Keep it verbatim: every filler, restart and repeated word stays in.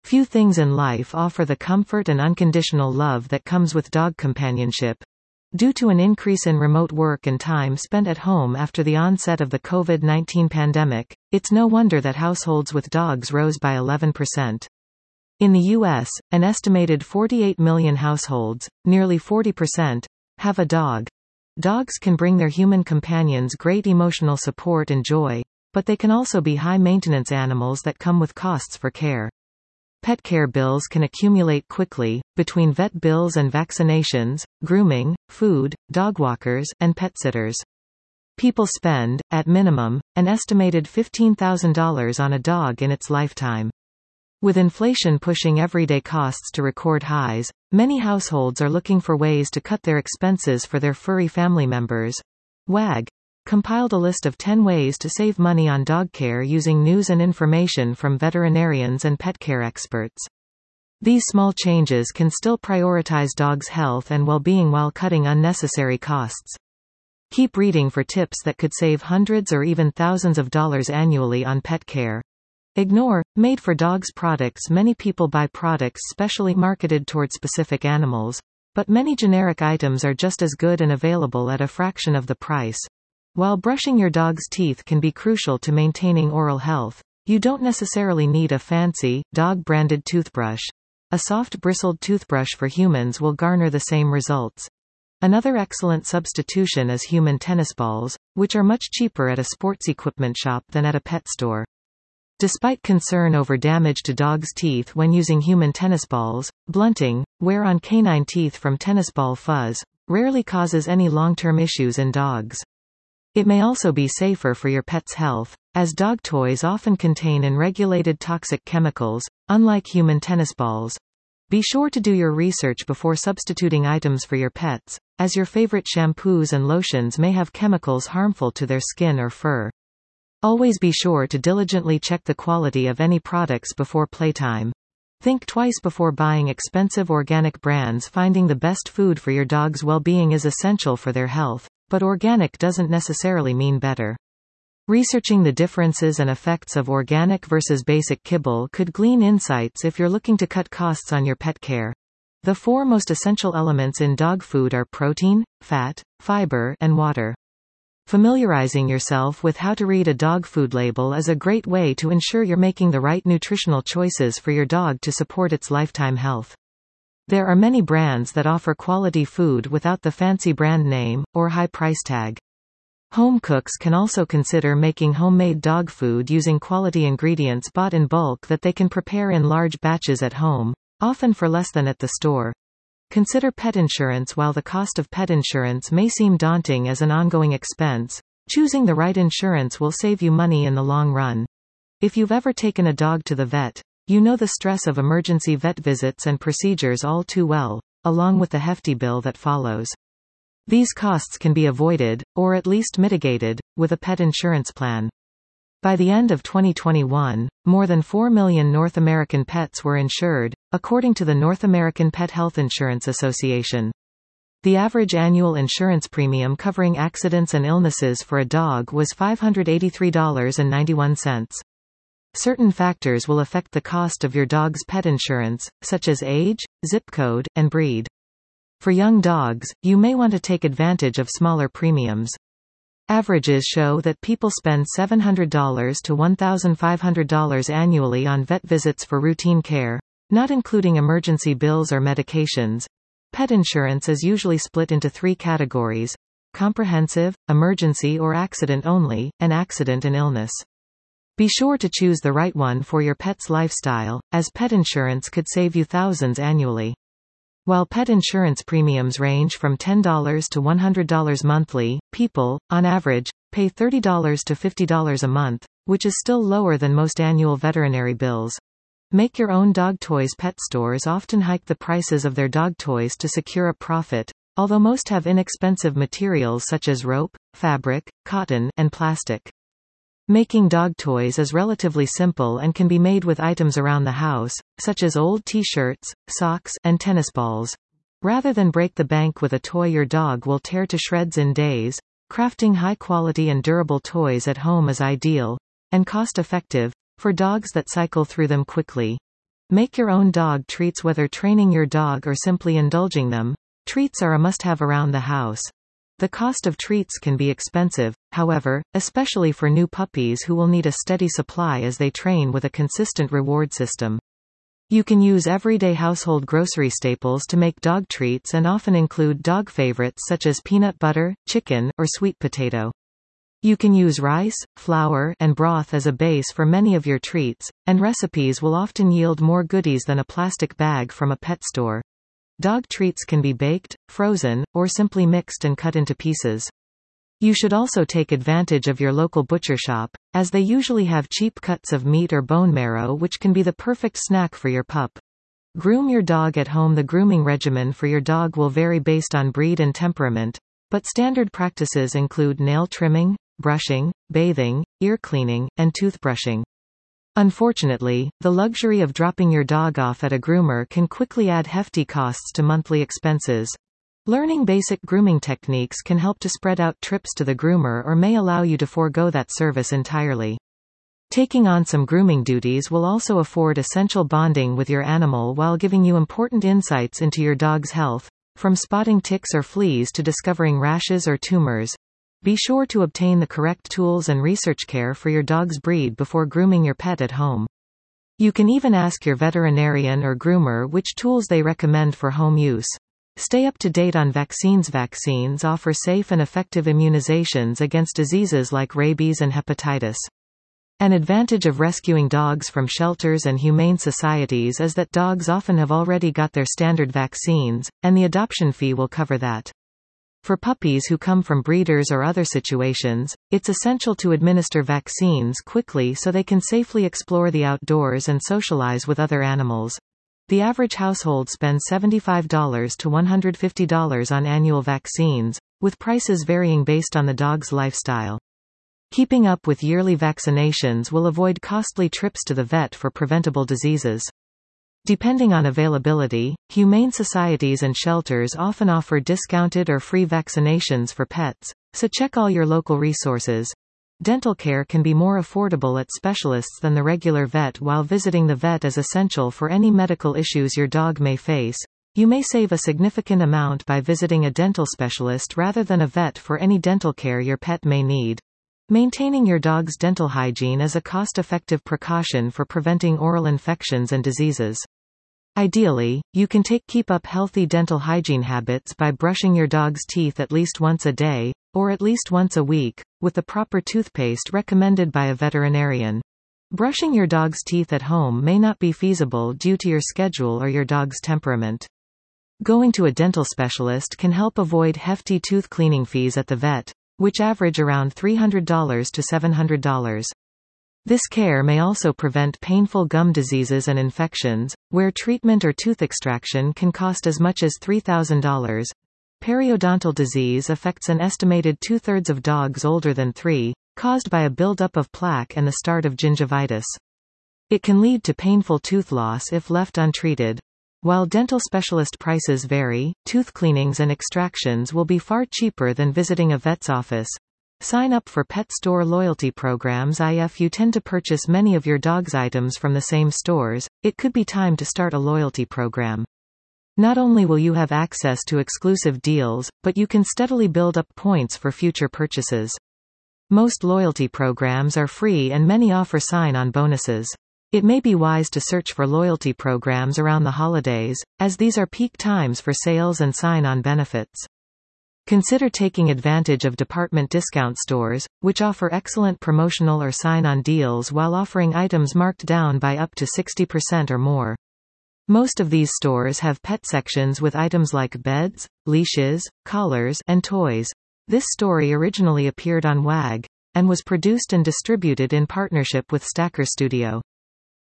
Few things in life offer the comfort and unconditional love that comes with dog companionship. Due to an increase in remote work and time spent at home after the onset of the COVID nineteen pandemic, it's no wonder that households with dogs rose by eleven percent. In the U S, an estimated forty-eight million households, nearly forty percent, have a dog. Dogs can bring their human companions great emotional support and joy, but they can also be high-maintenance animals that come with costs for care. Pet care bills can accumulate quickly, between vet bills and vaccinations, grooming, food, dog walkers, and pet sitters. People spend, at minimum, an estimated fifteen thousand dollars on a dog in its lifetime. With inflation pushing everyday costs to record highs, many households are looking for ways to cut their expenses for their furry family members. W A G compiled a list of ten ways to save money on dog care using news and information from veterinarians and pet care experts. These small changes can still prioritize dogs' health and well-being while cutting unnecessary costs. Keep reading for tips that could save hundreds or even thousands of dollars annually on pet care. Ignore made for dogs products. Many people buy products specially marketed toward specific animals, but many generic items are just as good and available at a fraction of the price. While brushing your dog's teeth can be crucial to maintaining oral health, you don't necessarily need a fancy, dog-branded toothbrush. A soft bristled toothbrush for humans will garner the same results. Another excellent substitution is human tennis balls, which are much cheaper at a sports equipment shop than at a pet store. Despite concern over damage to dogs' teeth when using human tennis balls, blunting, wear on canine teeth from tennis ball fuzz, rarely causes any long-term issues in dogs. It may also be safer for your pet's health, as dog toys often contain unregulated toxic chemicals, unlike human tennis balls. Be sure to do your research before substituting items for your pets, as your favorite shampoos and lotions may have chemicals harmful to their skin or fur. Always be sure to diligently check the quality of any products before playtime. Think twice before buying expensive organic brands. Finding the best food for your dog's well-being is essential for their health, but organic doesn't necessarily mean better. Researching the differences and effects of organic versus basic kibble could glean insights if you're looking to cut costs on your pet care. The four most essential elements in dog food are protein, fat, fiber, and water. Familiarizing yourself with how to read a dog food label is a great way to ensure you're making the right nutritional choices for your dog to support its lifetime health. There are many brands that offer quality food without the fancy brand name, or high price tag. Home cooks can also consider making homemade dog food using quality ingredients bought in bulk that they can prepare in large batches at home, often for less than at the store. Consider pet insurance. While the cost of pet insurance may seem daunting as an ongoing expense, choosing the right insurance will save you money in the long run. If you've ever taken a dog to the vet, you know the stress of emergency vet visits and procedures all too well, along with the hefty bill that follows. These costs can be avoided, or at least mitigated, with a pet insurance plan. By the end of twenty twenty-one, more than four million North American pets were insured, according to the North American Pet Health Insurance Association. The average annual insurance premium covering accidents and illnesses for a dog was five hundred eighty-three dollars and ninety-one cents. Certain factors will affect the cost of your dog's pet insurance, such as age, zip code, and breed. For young dogs, you may want to take advantage of smaller premiums. Averages show that people spend seven hundred dollars to one thousand five hundred dollars annually on vet visits for routine care, not including emergency bills or medications. Pet insurance is usually split into three categories: comprehensive, emergency or accident only, and accident and illness. Be sure to choose the right one for your pet's lifestyle, as pet insurance could save you thousands annually. While pet insurance premiums range from ten dollars to one hundred dollars monthly, people, on average, pay thirty dollars to fifty dollars a month, which is still lower than most annual veterinary bills. Make your own dog toys. Pet stores often hike the prices of their dog toys to secure a profit, although most have inexpensive materials such as rope, fabric, cotton, and plastic. Making dog toys is relatively simple and can be made with items around the house, such as old t-shirts, socks, and tennis balls. Rather than break the bank with a toy your dog will tear to shreds in days, crafting high-quality and durable toys at home is ideal, and cost-effective, for dogs that cycle through them quickly. Make your own dog treats. Whether training your dog or simply indulging them, treats are a must-have around the house. The cost of treats can be expensive, however, especially for new puppies who will need a steady supply as they train with a consistent reward system. You can use everyday household grocery staples to make dog treats and often include dog favorites such as peanut butter, chicken, or sweet potato. You can use rice, flour, and broth as a base for many of your treats, and recipes will often yield more goodies than a plastic bag from a pet store. Dog treats can be baked, frozen, or simply mixed and cut into pieces. You should also take advantage of your local butcher shop, as they usually have cheap cuts of meat or bone marrow which can be the perfect snack for your pup. Groom your dog at home. The grooming regimen for your dog will vary based on breed and temperament, but standard practices include nail trimming, brushing, bathing, ear cleaning, and toothbrushing. Unfortunately, the luxury of dropping your dog off at a groomer can quickly add hefty costs to monthly expenses. Learning basic grooming techniques can help to spread out trips to the groomer or may allow you to forego that service entirely. Taking on some grooming duties will also afford essential bonding with your animal while giving you important insights into your dog's health, from spotting ticks or fleas to discovering rashes or tumors. Be sure to obtain the correct tools and research care for your dog's breed before grooming your pet at home. You can even ask your veterinarian or groomer which tools they recommend for home use. Stay up to date on vaccines. Vaccines offer safe and effective immunizations against diseases like rabies and hepatitis. An advantage of rescuing dogs from shelters and humane societies is that dogs often have already got their standard vaccines, and the adoption fee will cover that. For puppies who come from breeders or other situations, it's essential to administer vaccines quickly so they can safely explore the outdoors and socialize with other animals. The average household spends seventy-five to one hundred fifty dollars on annual vaccines, with prices varying based on the dog's lifestyle. Keeping up with yearly vaccinations will avoid costly trips to the vet for preventable diseases. Depending on availability, humane societies and shelters often offer discounted or free vaccinations for pets, so check all your local resources. Dental care can be more affordable at specialists than the regular vet. While visiting the vet is essential for any medical issues your dog may face, you may save a significant amount by visiting a dental specialist rather than a vet for any dental care your pet may need. Maintaining your dog's dental hygiene is a cost-effective precaution for preventing oral infections and diseases. Ideally, you can take keep up healthy dental hygiene habits by brushing your dog's teeth at least once a day, or at least once a week, with the proper toothpaste recommended by a veterinarian. Brushing your dog's teeth at home may not be feasible due to your schedule or your dog's temperament. Going to a dental specialist can help avoid hefty tooth cleaning fees at the vet, which average around three hundred to seven hundred dollars. This care may also prevent painful gum diseases and infections, where treatment or tooth extraction can cost as much as three thousand dollars. Periodontal disease affects an estimated two-thirds of dogs older than three, caused by a buildup of plaque and the start of gingivitis. It can lead to painful tooth loss if left untreated. While dental specialist prices vary, tooth cleanings and extractions will be far cheaper than visiting a vet's office. Sign up for pet store loyalty programs. If you tend to purchase many of your dog's items from the same stores, it could be time to start a loyalty program. Not only will you have access to exclusive deals, but you can steadily build up points for future purchases. Most loyalty programs are free and many offer sign-on bonuses. It may be wise to search for loyalty programs around the holidays, as these are peak times for sales and sign-on benefits. Consider taking advantage of department discount stores, which offer excellent promotional or sign-on deals while offering items marked down by up to sixty percent or more. Most of these stores have pet sections with items like beds, leashes, collars, and toys. This story originally appeared on W A G, and was produced and distributed in partnership with Stacker Studio.